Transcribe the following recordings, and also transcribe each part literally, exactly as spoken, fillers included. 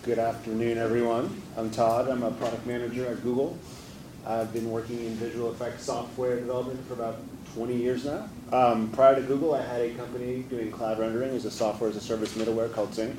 Good afternoon, everyone. I'm Todd. I'm a product manager at Google. I've been working in visual effects software development for about twenty years now. Um, prior to Google, I had a company doing cloud rendering. It was a software as a service middleware called Sync.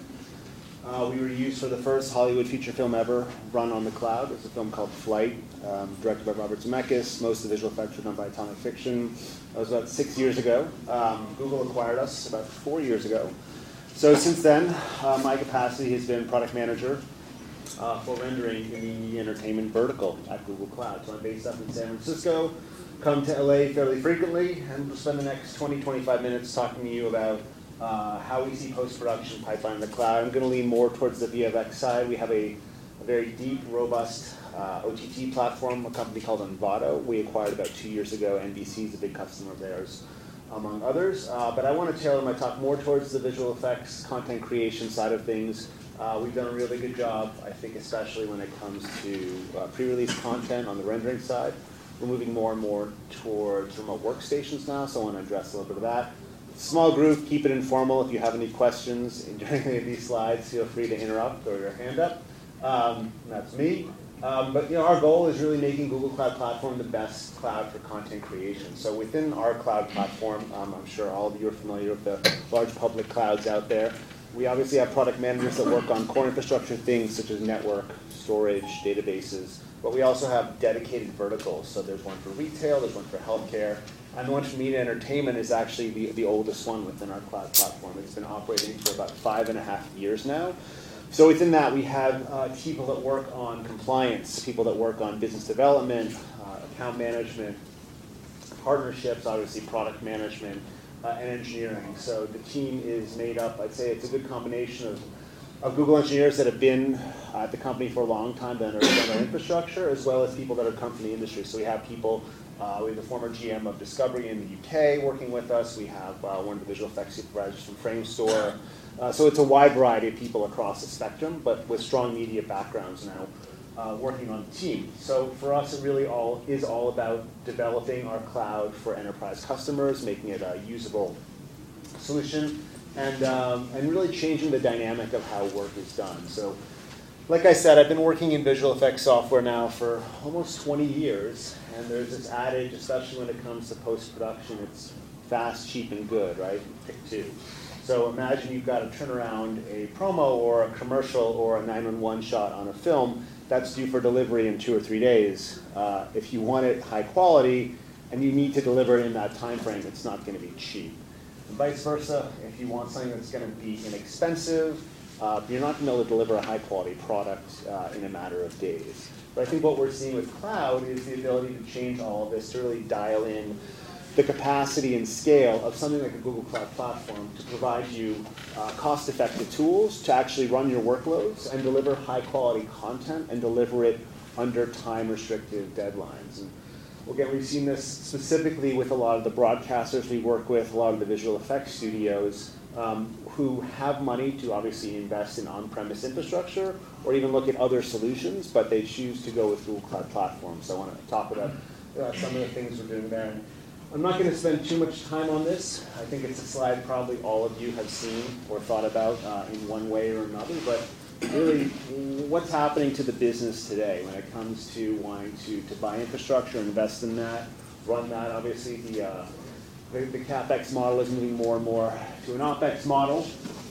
Uh, we were used for the first Hollywood feature film ever run on the cloud. It's a film called Flight, um, directed by Robert Zemeckis. Most of the visual effects were done by Atomic Fiction. That was about six years ago. Um, Google acquired us about four years ago. So since then, uh, my capacity has been product manager uh, for rendering in the entertainment vertical at Google Cloud. So I'm based up in San Francisco, come to L A fairly frequently, and we'll spend the next twenty, twenty-five minutes talking to you about uh, how we see post-production pipeline in the cloud. I'm going to lean more towards the V F X side. We have a, a very deep, robust uh, O T T platform, a company called Envato. We acquired about two years ago. N B C is a big customer of theirs, among others. Uh, but I want to tailor my talk more towards the visual effects, content creation side of things. Uh, we've done a really good job, I think, especially when it comes to uh, pre-release content on the rendering side. We're moving more and more towards remote workstations now, so I want to address a little bit of that. Small group, keep it informal. If you have any questions during any of these slides, feel free to interrupt or your hand up. Um, that's me. Um, but you know, our goal is really making Google Cloud Platform the best cloud for content creation. So within our cloud platform, um, I'm sure all of you are familiar with the large public clouds out there. We obviously have product managers that work on core infrastructure things such as network, storage, databases. But we also have dedicated verticals. So there's one for retail, there's one for healthcare, and the one for media and entertainment is actually the, the oldest one within our cloud platform. It's been operating for about five and a half years now. So within that, we have uh, people that work on compliance, people that work on business development, uh, account management, partnerships, obviously product management, uh, and engineering. So the team is made up, I'd say it's a good combination of, of Google engineers that have been at the company for a long time, that are on our infrastructure, as well as people that have come from the industry. So we have people, uh, we have the former G M of Discovery in the U K working with us. We have uh, one of the visual effects supervisors from Framestore. Uh, so it's a wide variety of people across the spectrum, but with strong media backgrounds now uh, working on the team. So for us, it really all is all about developing our cloud for enterprise customers, making it a usable solution, and, um, and really changing the dynamic of how work is done. So like I said, I've been working in visual effects software now for almost twenty years, and there's this adage, especially when it comes to post-production, it's fast, cheap, and good, right? Pick two. So imagine you've got to turn around a promo or a commercial or a nine one one shot on a film that's due for delivery in two or three days. Uh, if you want it high quality and you need to deliver it in that time frame, it's not going to be cheap. And vice versa, if you want something that's going to be inexpensive, uh, you're not going to be able to deliver a high quality product uh, in a matter of days. But I think what we're seeing with cloud is the ability to change all of this, to really dial in the capacity and scale of something like a Google Cloud Platform to provide you uh, cost-effective tools to actually run your workloads and deliver high-quality content and deliver it under time-restricted deadlines. And again, we've seen this specifically with a lot of the broadcasters we work with, a lot of the visual effects studios um, who have money to obviously invest in on-premise infrastructure or even look at other solutions, but they choose to go with Google Cloud Platform. So I want to talk about uh, some of the things we're doing there. I'm not going to spend too much time on this. I think it's a slide probably all of you have seen or thought about uh, in one way or another, but really what's happening to the business today when it comes to wanting to, to buy infrastructure, invest in that, run that. Obviously the, uh, the, the CapEx model is moving more and more to an OpEx model.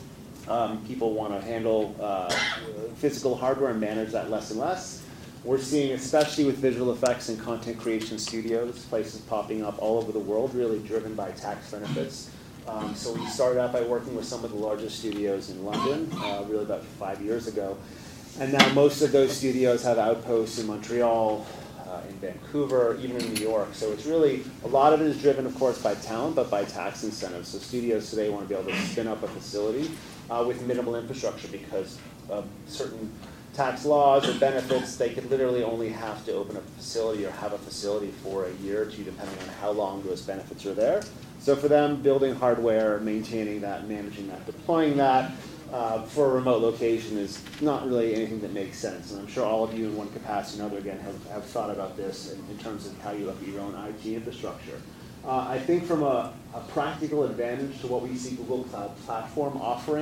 Um, people want to handle uh, physical hardware and manage that less and less. We're seeing, especially with visual effects and content creation studios, places popping up all over the world, really driven by tax benefits. Um, so we started out by working with some of the largest studios in London, uh, really about five years ago. And now most of those studios have outposts in Montreal, uh, in Vancouver, even in New York. So it's really, a lot of it is driven, of course, by talent, but by tax incentives. So studios today want to be able to spin up a facility uh, with minimal infrastructure because of certain tax laws or benefits. They could literally only have to open a facility or have a facility for a year or two, depending on how long those benefits are there. So for them, building hardware, maintaining that, managing that, deploying that uh, for a remote location is not really anything that makes sense. And I'm sure all of you in one capacity or another, again, have, have thought about this in, in terms of how you look at your own I T infrastructure. Uh, I think from a, a practical advantage to what we see Google Cloud Platform offering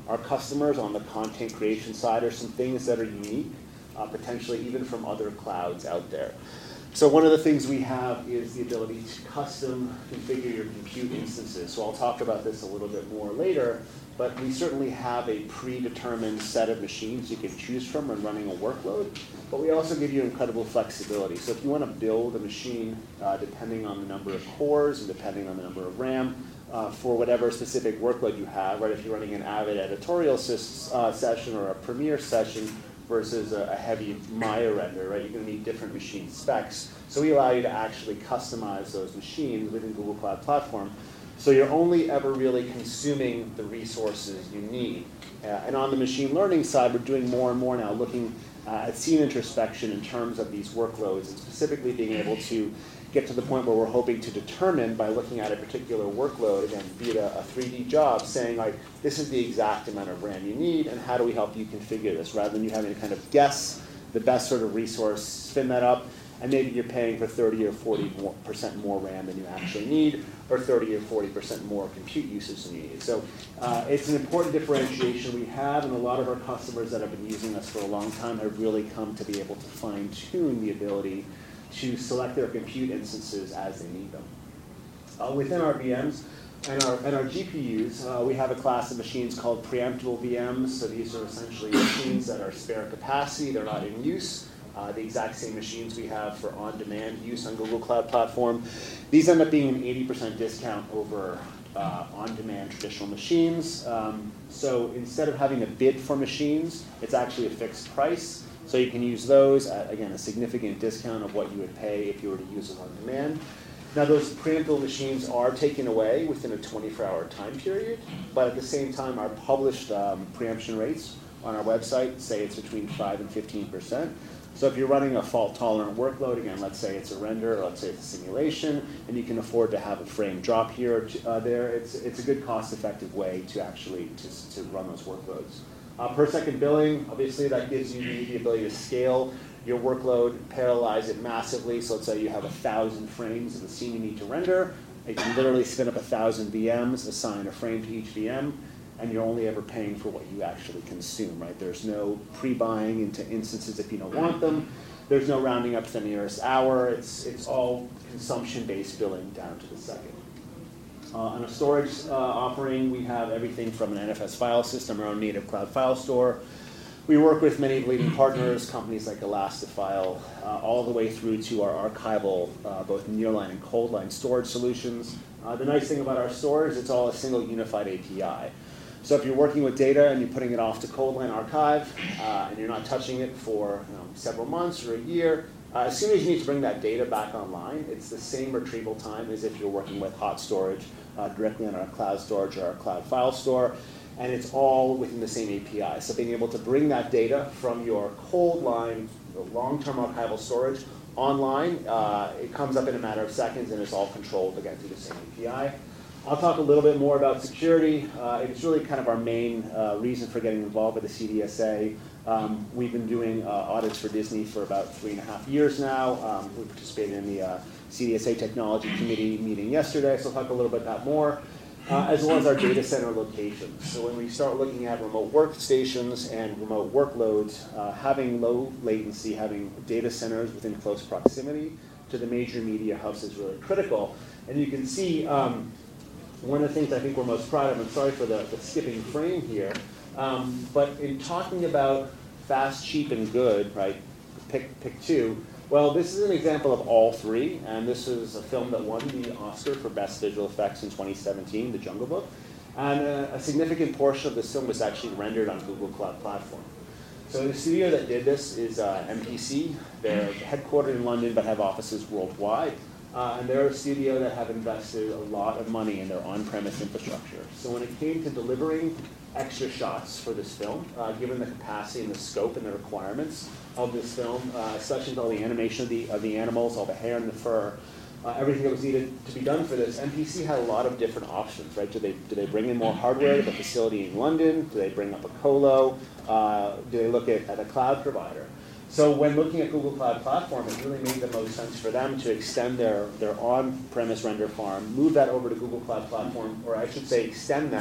our customers on the content creation side are some things that are unique, uh, potentially even from other clouds out there. So one of the things we have is the ability to custom configure your compute instances. So I'll talk about this a little bit more later, but we certainly have a predetermined set of machines you can choose from when running a workload, but we also give you incredible flexibility. So if you want to build a machine, uh, depending on the number of cores and depending on the number of RAM, uh, for whatever specific workload you have, right? If you're running an Avid editorial ses uh, session or a Premiere session, versus a, a heavy Maya render, right? You're going to need different machine specs. So we allow you to actually customize those machines within Google Cloud Platform. So you're only ever really consuming the resources you need. Uh, and on the machine learning side, we're doing more and more now looking uh, at scene introspection in terms of these workloads, and specifically being able to get to the point where we're hoping to determine by looking at a particular workload, again, be it a, a three D job, saying like, this is the exact amount of RAM you need, and how do we help you configure this, rather than you having to kind of guess the best sort of resource, spin that up, and maybe you're paying for thirty or forty percent more RAM than you actually need, or thirty or forty percent more compute usage than you need. So uh, it's an important differentiation we have, and a lot of our customers that have been using us for a long time have really come to be able to fine-tune the ability to select their compute instances as they need them. Uh, within our V Ms and our, and our G P Us, uh, we have a class of machines called preemptible V Ms. So these are essentially machines that are spare capacity, they're not in use. Uh, the exact same machines we have for on-demand use on Google Cloud Platform. These end up being an eighty percent discount over uh, on-demand traditional machines. Um, so instead of having to bid for machines, it's actually a fixed price. So you can use those at, again, a significant discount of what you would pay if you were to use them on demand. Now those preemptible machines are taken away within a twenty-four hour time period, but at the same time our published um, preemption rates on our website say it's between five and fifteen percent. So if you're running a fault-tolerant workload, again, let's say it's a render, or let's say it's a simulation, and you can afford to have a frame drop here or uh, there, it's, it's a good cost-effective way to actually to, to run those workloads. Uh, per second billing, obviously that gives you the, the ability to scale your workload, parallelize it massively. So let's say you have a thousand frames of the scene you need to render. You can literally spin up a thousand V Ms, assign a frame to each V M, and you're only ever paying for what you actually consume, right? There's no pre-buying into instances if you don't want them. There's no rounding up to the nearest hour. It's, it's all consumption-based billing down to the second. Uh, on a storage uh, offering, we have everything from an N F S file system, our own native cloud file store. We work with many leading partners, companies like Elastifile, uh, all the way through to our archival, uh, both nearline and coldline storage solutions. Uh, the nice thing about our store is it's all a single unified A P I. So if you're working with data and you're putting it off to coldline archive, uh, and you're not touching it for you know, several months or a year, Uh, as soon as you need to bring that data back online, it's the same retrieval time as if you're working with hot storage uh, directly on our cloud storage or our cloud file store, and it's all within the same A P I. So being able to bring that data from your cold line, the long-term archival storage, online, uh, it comes up in a matter of seconds, and it's all controlled, again, through the same A P I. I'll talk a little bit more about security. Uh, it's really kind of our main uh, reason for getting involved with the C D S A. Um, we've been doing uh, audits for Disney for about three and a half years now. Um, we participated in the uh, C D S A Technology Committee meeting yesterday, so I'll talk a little bit about more, uh, as well as our data center locations. So when we start looking at remote workstations and remote workloads, uh, having low latency, having data centers within close proximity to the major media hubs is really critical. And you can see um, one of the things I think we're most proud of, I'm sorry for the, the skipping frame here, um, but in talking about fast, cheap, and good, right, pick, pick two, well, this is an example of all three, and this is a film that won the Oscar for Best Visual Effects in twenty seventeen, The Jungle Book, and a, a significant portion of this film was actually rendered on Google Cloud Platform. So the studio that did this is uh, M P C. They're headquartered in London but have offices worldwide. Uh, and they're a studio that have invested a lot of money in their on-premise infrastructure. So when it came to delivering extra shots for this film, uh, given the capacity and the scope and the requirements of this film, uh, especially all the animation of the, of the animals, all the hair and the fur, uh, everything that was needed to be done for this, M P C had a lot of different options, right? Do they, do they bring in more hardware to the facility in London? Do they bring up a colo? Uh, do they look at, at a cloud provider? So when looking at Google Cloud Platform, it really made the most sense for them to extend their, their on-premise render farm, move that over to Google Cloud Platform, or I should say extend that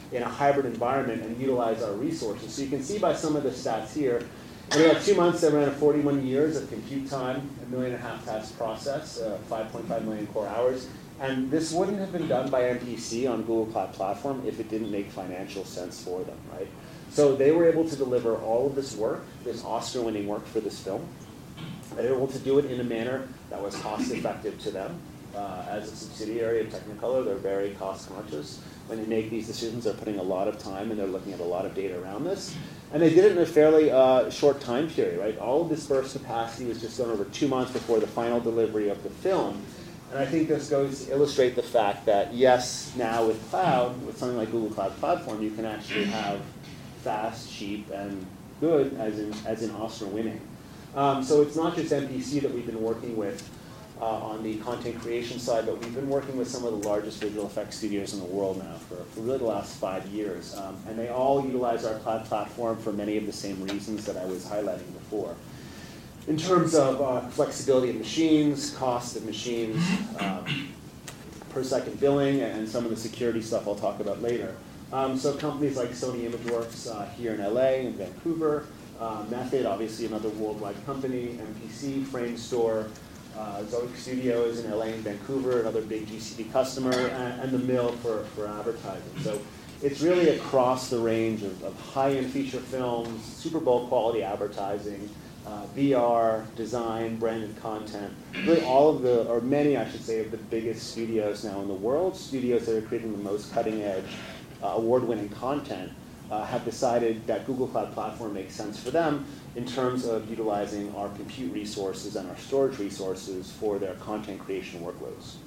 in a hybrid environment and utilize our resources. So you can see by some of the stats here, in about two months, they ran forty-one years of compute time, a million and a half tasks processed, uh, five point five million core hours. And this wouldn't have been done by M P C on Google Cloud Platform if it didn't make financial sense for them, right? So they were able to deliver all of this work, this Oscar-winning work for this film. They were able to do it in a manner that was cost-effective to them. Uh, as a subsidiary of Technicolor, they're very cost-conscious. When they make these decisions, they're putting a lot of time and they're looking at a lot of data around this. And they did it in a fairly uh, short time period, right? All of this burst capacity was just done over two months before the final delivery of the film. And I think this goes to illustrate the fact that, yes, now with cloud, with something like Google Cloud Platform, you can actually have fast, cheap, and good, as in, as in Oscar-winning. Um, so it's not just M P C that we've been working with uh, on the content creation side, but we've been working with some of the largest visual effects studios in the world now for, for really the last five years. Um, and they all utilize our cloud platform for many of the same reasons that I was highlighting before. In terms of uh, flexibility of machines, cost of machines, um, per second billing, and some of the security stuff I'll talk about later. Um, so companies like Sony ImageWorks uh, here in L A and Vancouver, uh, Method, obviously another worldwide company, M P C, Framestore, uh, Zoic Studios in L A and Vancouver, another big G C P customer, and, and the Mill for, for advertising. So it's really across the range of, of high-end feature films, Super Bowl quality advertising, Uh, V R, design, branded content, really all of the, or many I should say, of the biggest studios now in the world, studios that are creating the most cutting edge, uh, award-winning content, uh, have decided that Google Cloud Platform makes sense for them in terms of utilizing our compute resources and our storage resources for their content creation workloads.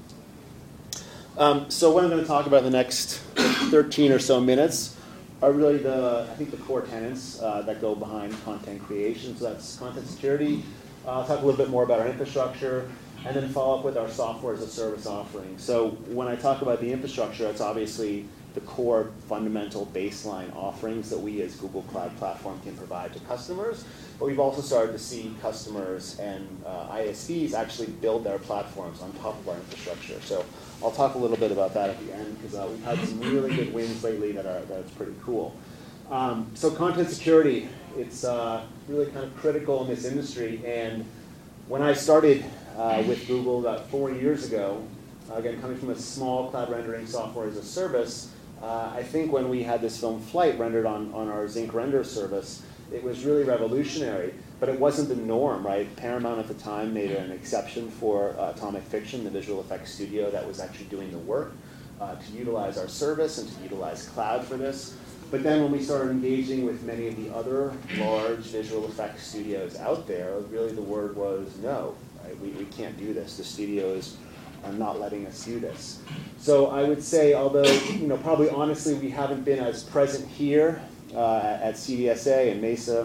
Um, so what I'm going to talk about in the next thirteen or so minutes are really the, I think, the core tenets uh, that go behind content creation. So that's content security. Uh, I'll talk a little bit more about our infrastructure, and then follow up with our software as a service offering. So when I talk about the infrastructure, it's obviously the core fundamental baseline offerings that we as Google Cloud Platform can provide to customers. But we've also started to see customers and uh, I S Vs actually build their platforms on top of our infrastructure. So I'll talk a little bit about that at the end, because uh, we've had some really good wins lately that are that's pretty cool. Um, so content security, it's uh, really kind of critical in this industry. And when I started uh, with Google about four years ago, uh, again, coming from a small cloud rendering software as a service, uh, I think when we had this film Flight rendered on, on our Zynq render service, it was really revolutionary, but it wasn't the norm, right? Paramount at the time made an exception for uh, Atomic Fiction, the visual effects studio that was actually doing the work, uh, to utilize our service and to utilize cloud for this. But then when we started engaging with many of the other large visual effects studios out there, really the word was no, right? We, we can't do this. The studios are not letting us do this. So I would say, although, you know, probably honestly we haven't been as present here uh, at C D S A and Mesa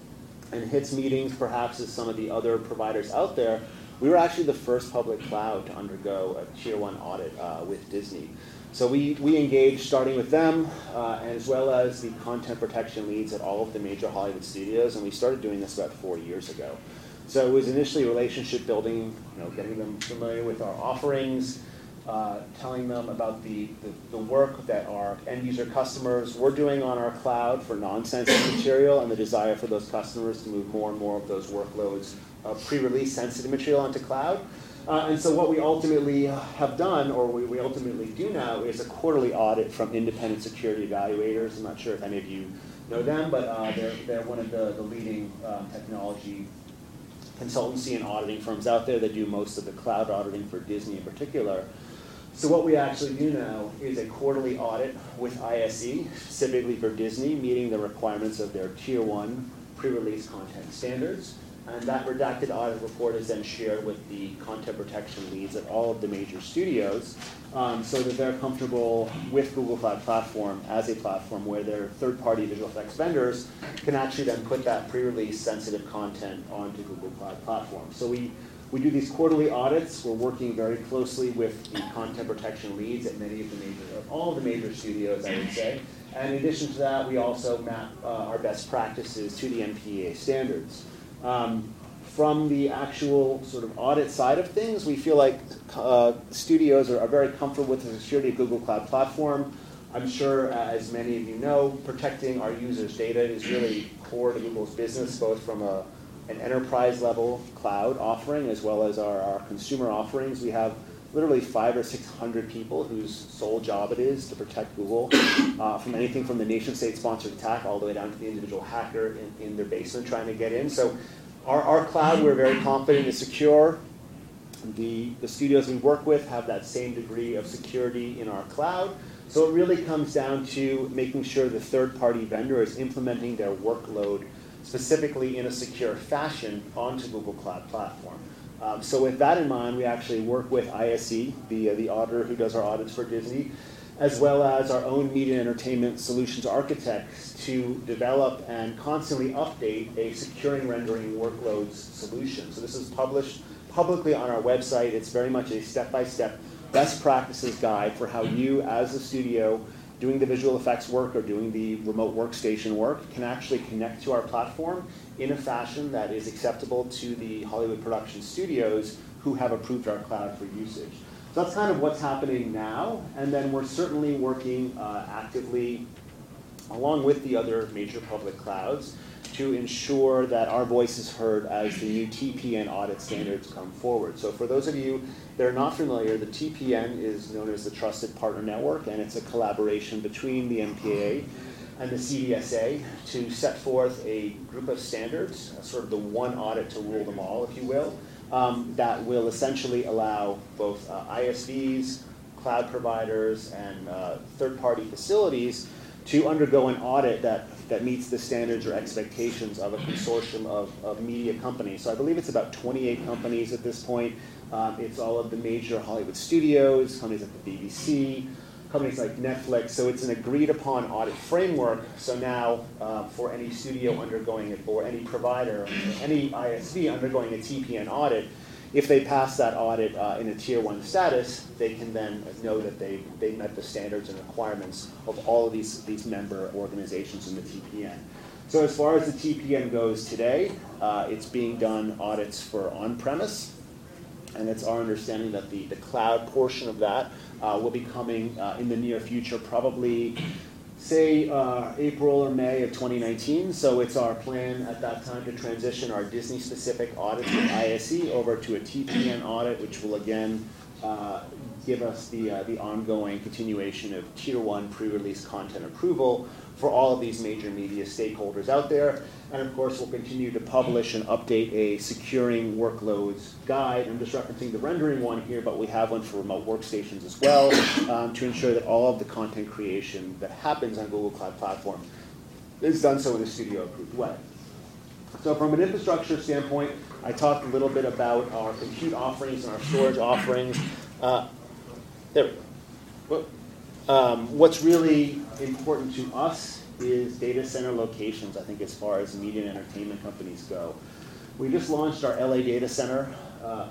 and HITS meetings perhaps as some of the other providers out there, we were actually the first public cloud to undergo a tier one audit uh, with Disney. So we, we engaged starting with them, uh, as well as the content protection leads at all of the major Hollywood studios, and we started doing this about four years ago. So it was initially relationship building, you know, getting them familiar with our offerings, uh, telling them about the, the, the work that our end user customers were doing on our cloud for non-sensitive material, and the desire for those customers to move more and more of those workloads of pre-release sensitive material onto cloud. Uh, and so what we ultimately have done, or we, we ultimately do now, is a quarterly audit from independent security evaluators. I'm not sure if any of you know them, but uh, they're, they're one of the, the leading um, technology consultancy and auditing firms out there that do most of the cloud auditing for Disney in particular. So what we actually do now is a quarterly audit with I S E, specifically for Disney, meeting the requirements of their tier one pre-release content standards. And that redacted audit report is then shared with the content protection leads at all of the major studios, um, so that they're comfortable with Google Cloud Platform as a platform where their third-party visual effects vendors can actually then put that pre-release sensitive content onto Google Cloud Platform. So we, we do these quarterly audits. We're working very closely with the content protection leads at many of the major, all of the major studios, I would say. And in addition to that, we also map uh, our best practices to the N P A standards. Um, from the actual sort of audit side of things, we feel like uh, studios are, are very comfortable with the security of Google Cloud Platform. I'm sure, uh, as many of you know, protecting our users' data is really core to Google's business, both from a, an enterprise-level cloud offering as well as our, our consumer offerings. We have literally five or six hundred people whose sole job it is to protect Google uh, from anything from the nation-state sponsored attack all the way down to the individual hacker in, in their basement trying to get in. So our, our cloud, we're very confident is secure. The, the studios we work with have that same degree of security in our cloud. So it really comes down to making sure the third-party vendor is implementing their workload specifically in a secure fashion onto Google Cloud Platform. Um, so with that in mind, we actually work with I S E, the, uh, the auditor who does our audits for Disney, as well as our own media and entertainment solutions architects to develop and constantly update a securing rendering workloads solution. So this is published publicly on our website. It's very much a step-by-step best practices guide for how you, as a studio, doing the visual effects work or doing the remote workstation work, can actually connect to our platform in a fashion that is acceptable to the Hollywood production studios who have approved our cloud for usage. So that's kind of what's happening now, and then we're certainly working uh, actively along with the other major public clouds to ensure that our voice is heard as the new T P N audit standards come forward. So for those of you that are not familiar, the T P N is known as the Trusted Partner Network, and it's a collaboration between the M P A and the C D S A to set forth a group of standards, sort of the one audit to rule them all, if you will, um, that will essentially allow both uh, I S Vs, cloud providers, and uh, third-party facilities to undergo an audit that, that meets the standards or expectations of a consortium of, of media companies. So I believe it's about twenty-eight companies at this point. Um, it's all of the major Hollywood studios, companies like the B B C, companies like Netflix. So it's an agreed upon audit framework. So now uh, for any studio undergoing it, or any provider, any I S V undergoing a T P N audit, if they pass that audit uh, in a tier one status, they can then know that they, they met the standards and requirements of all of these, these member organizations in the T P N. So as far as the T P N goes today, uh, it's being done audits for on-premise, and it's our understanding that the, the cloud portion of that uh, will be coming uh, in the near future, probably say uh, April or May of twenty nineteen. So it's our plan at that time to transition our Disney-specific audits with I S E over to a T P N audit, which will again uh, give us the, uh, the ongoing continuation of tier one pre-release content approval for all of these major media stakeholders out there. And of course, we'll continue to publish and update a securing workloads guide. I'm just referencing the rendering one here, but we have one for remote workstations as well um, to ensure that all of the content creation that happens on Google Cloud Platform is done so in a studio-approved way. So from an infrastructure standpoint, I talked a little bit about our compute offerings and our storage offerings. Uh, there we go. Um, what's really important to us is data center locations, I think, as far as media and entertainment companies go. We just launched our L A data center. Uh,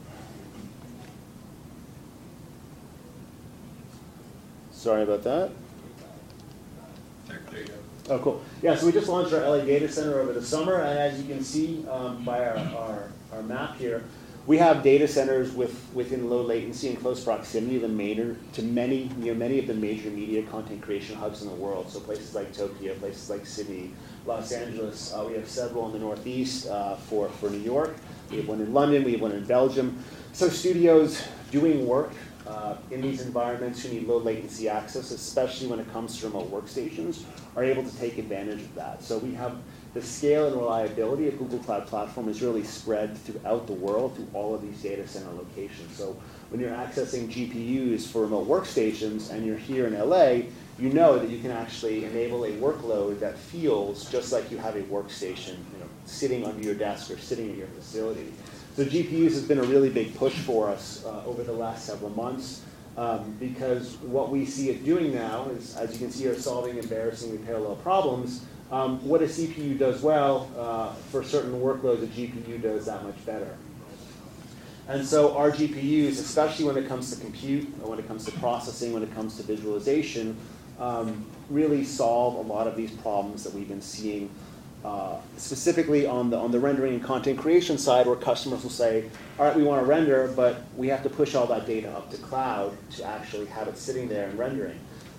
sorry about that. There you go. Oh, cool. Yeah, so we just launched our L A data center over the summer, and as you can see um, by our, our, our map here, we have data centers with, within low latency and close proximity to, the major, to many, near many of the major media content creation hubs in the world. So places like Tokyo, places like Sydney, Los Angeles. Uh, we have several in the Northeast uh, for, for New York. We have one in London. We have one in Belgium. So studios doing work uh, in these environments who need low latency access, especially when it comes to remote workstations, are able to take advantage of that. So we have the scale and reliability of Google Cloud Platform is really spread throughout the world through all of these data center locations. So when you're accessing G P Us for remote workstations and you're here in L A, you know that you can actually enable a workload that feels just like you have a workstation, you know, sitting under your desk or sitting at your facility. So G P Us has been a really big push for us uh, over the last several months. Um, because what we see it doing now is, as you can see, are solving embarrassingly parallel problems. Um, what a C P U does well, uh, for certain workloads, a G P U does that much better. And so our G P Us, especially when it comes to compute, or when it comes to processing, when it comes to visualization, um, really solve a lot of these problems that we've been seeing, uh, specifically on the, on the rendering and content creation side, where customers will say, all right, we want to render, but we have to push all that data up to cloud to actually have it sitting there and rendering.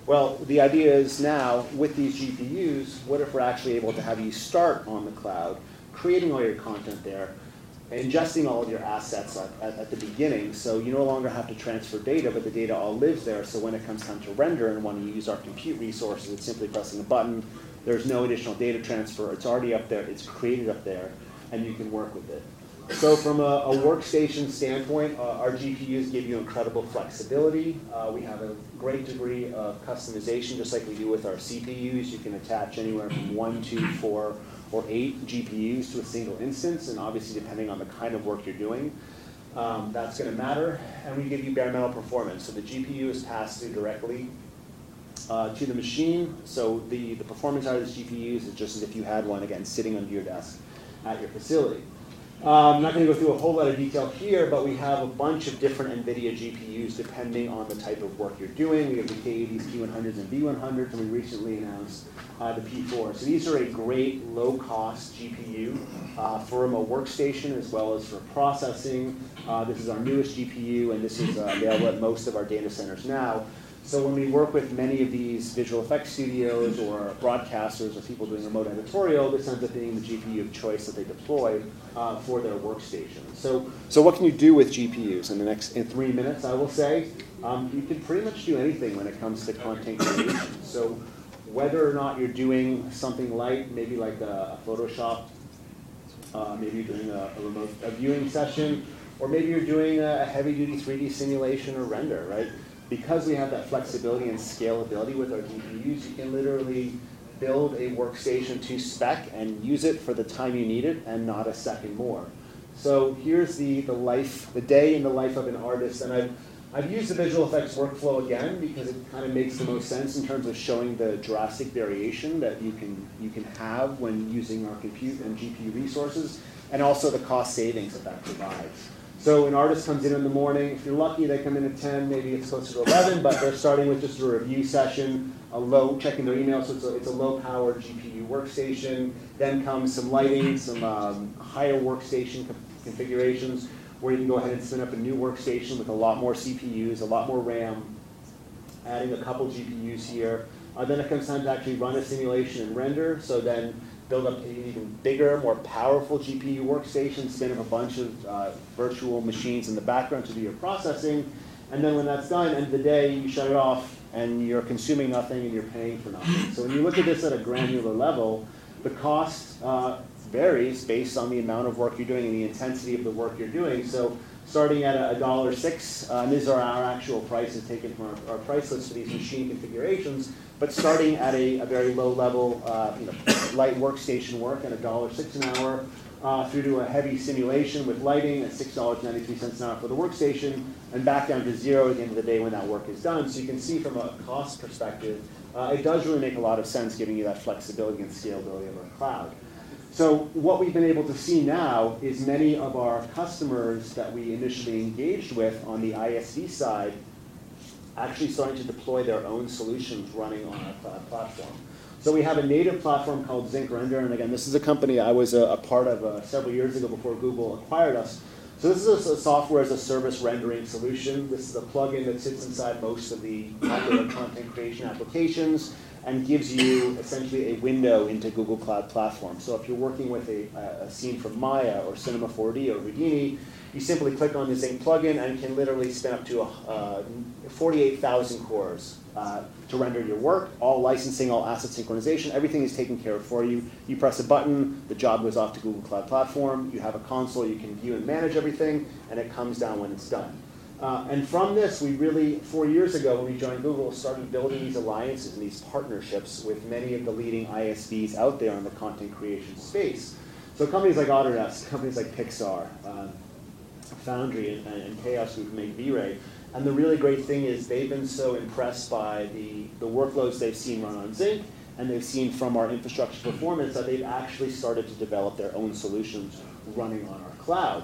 Well, the idea is now, with these G P Us, what if we're actually able to have you start on the cloud, creating all your content there, ingesting all of your assets at, at, at the beginning, so you no longer have to transfer data, but the data all lives there, so when it comes time to render and when you use our compute resources, it's simply pressing a button. There's no additional data transfer. It's already up there. It's created up there, and you can work with it. So from a, a workstation standpoint, uh, our G P Us give you incredible flexibility. Uh, we have a great degree of customization, just like we do with our C P Us. You can attach anywhere from one, two, four, or eight G P Us to a single instance, and obviously depending on the kind of work you're doing, um, that's going to matter. And we give you bare metal performance. So the G P U is passed through directly uh, to the machine. So the, the performance out of the G P Us is just as if you had one, again, sitting under your desk at your facility. Um, I'm not going to go through a whole lot of detail here, but we have a bunch of different NVIDIA G P Us depending on the type of work you're doing. We have the K eighties, P one hundreds, and B one hundreds, and we recently announced uh, the P four. So these are a great low-cost G P U uh, for remote workstation as well as for processing. Uh, this is our newest G P U, and this is uh, available at most of our data centers now. So when we work with many of these visual effects studios or broadcasters or people doing remote editorial, this ends up being the G P U of choice that they deploy uh, for their workstation. So, so what can you do with G P Us in the next in three minutes? I will say um, you can pretty much do anything when it comes to content creation. So whether or not you're doing something light, maybe like a, a Photoshop, uh, maybe you're doing a, a remote a viewing session, or maybe you're doing a heavy-duty three D simulation or render, right? Because we have that flexibility and scalability with our G P Us, you can literally build a workstation to spec and use it for the time you need it and not a second more. So here's the, the life, the day in the life of an artist, and I've, I've used the visual effects workflow again because it kind of makes the most sense in terms of showing the drastic variation that you can, you can have when using our compute and G P U resources, and also the cost savings that that provides. So an artist comes in in the morning. If you're lucky, they come in at ten, maybe it's closer to eleven, but they're starting with just a review session, a low, checking their email, so it's a, it's a low-powered G P U workstation. Then comes some lighting, some um, higher workstation configurations, where you can go ahead and spin up a new workstation with a lot more C P Us, a lot more RAM, adding a couple G P Us here. Uh, then it comes time to actually run a simulation and render, so then build up an even bigger, more powerful G P U workstation, spin up a bunch of uh, virtual machines in the background to do your processing, and then when that's done, end of the day, you shut it off, and you're consuming nothing, and you're paying for nothing. So when you look at this at a granular level, the cost uh, varies based on the amount of work you're doing and the intensity of the work you're doing. So starting at a dollar six, uh, and these are our actual prices taken from our, our price list for these machine configurations, but starting at a, a very low level, uh, you know, light workstation work at a dollar six an hour, uh, through to a heavy simulation with lighting at six dollars and ninety-three cents an hour for the workstation, and back down to zero at the end of the day when that work is done. So you can see from a cost perspective, uh, it does really make a lot of sense giving you that flexibility and scalability of our cloud. So what we've been able to see now is many of our customers that we initially engaged with on the I S V side actually starting to deploy their own solutions running on our cloud platform. So we have a native platform called Zynq Render, and again, this is a company I was a, a part of uh, several years ago before Google acquired us. So this is a, a software as a service rendering solution. This is a plugin that sits inside most of the popular content creation applications and gives you essentially a window into Google Cloud Platform. So if you're working with a, a scene from Maya or Cinema four D or Houdini, you simply click on the Zynq plugin and can literally spin up to uh, forty-eight thousand cores uh, to render your work. All licensing, all asset synchronization, everything is taken care of for you. You press a button, the job goes off to Google Cloud Platform. You have a console, you can view and manage everything, and it comes down when it's done. Uh, and from this, we really, four years ago when we joined Google, started building these alliances and these partnerships with many of the leading I S Vs out there in the content creation space. So companies like Autodesk, companies like Pixar, uh, Foundry, and, and Chaos who make V-Ray. And the really great thing is they've been so impressed by the, the workloads they've seen run on Zynq, and they've seen from our infrastructure performance that they've actually started to develop their own solutions running on our cloud.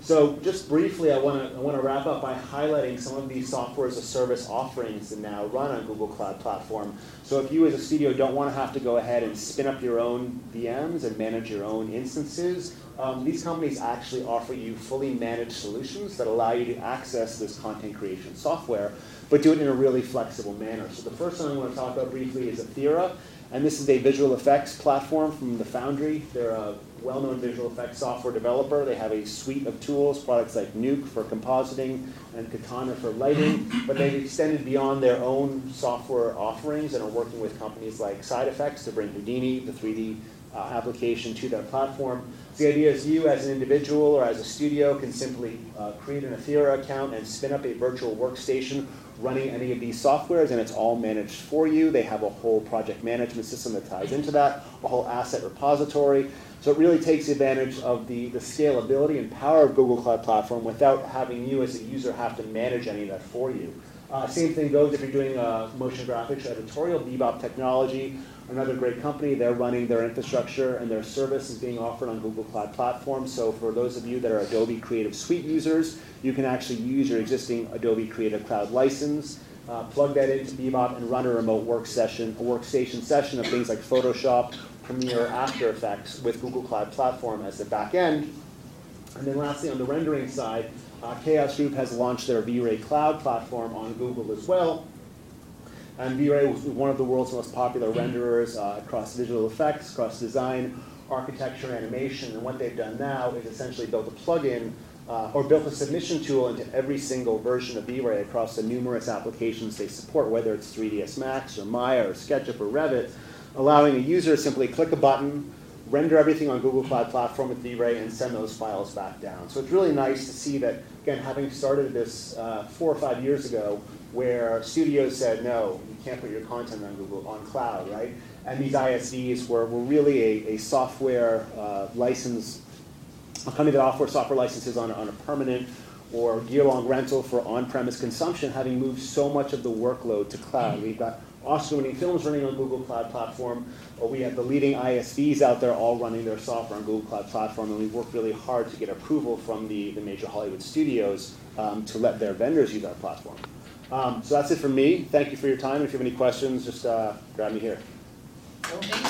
So just briefly, I want to I want to wrap up by highlighting some of these software as a service offerings that now run on Google Cloud Platform. So if you as a studio don't want to have to go ahead and spin up your own V Ms and manage your own instances, um, these companies actually offer you fully managed solutions that allow you to access this content creation software, but do it in a really flexible manner. So the first thing I want to talk about briefly is Athera. And this is a visual effects platform from the Foundry. They're a well-known visual effects software developer. They have a suite of tools, products like Nuke for compositing and Katana for lighting, but they've extended beyond their own software offerings and are working with companies like SideFX to bring Houdini, the three D uh, application, to their platform. The idea is you as an individual or as a studio can simply uh, create an Athera account and spin up a virtual workstation running any of these softwares, and it's all managed for you. They have a whole project management system that ties into that, a whole asset repository. So it really takes advantage of the, the scalability and power of Google Cloud Platform without having you as a user have to manage any of that for you. Uh, same thing goes if you're doing uh, motion graphics or editorial. Bebop Technology, another great company, they're running their infrastructure and their service is being offered on Google Cloud Platform. So for those of you that are Adobe Creative Suite users, you can actually use your existing Adobe Creative Cloud license, uh, plug that into Bebop and run a remote work session, a workstation session of things like Photoshop, Premiere, After Effects with Google Cloud Platform as the back end. And then lastly, on the rendering side, uh, Chaos Group has launched their V-Ray Cloud platform on Google as well. And V-Ray was one of the world's most popular renderers uh, across visual effects, across design, architecture, animation. And what they've done now is essentially built a plugin uh, or built a submission tool into every single version of V-Ray across the numerous applications they support, whether it's three D S Max or Maya or SketchUp or Revit, allowing a user to simply click a button, render everything on Google Cloud Platform with V-Ray, and send those files back down. So it's really nice to see that, again, having started this uh, four or five years ago, where studios said, no, you can't put your content on Google, on cloud, right? And these I S Vs were, were really a, a software uh, license, a company that offers software licenses on, on a permanent or year-long rental for on-premise consumption, having moved so much of the workload to cloud. We've got Oscar-winning films running on Google Cloud Platform, or we have the leading I S Vs out there all running their software on Google Cloud Platform, and we've worked really hard to get approval from the, the major Hollywood studios um, to let their vendors use our platform. Um, so that's it from me. Thank you for your time. If you have any questions, just uh, grab me here. Thank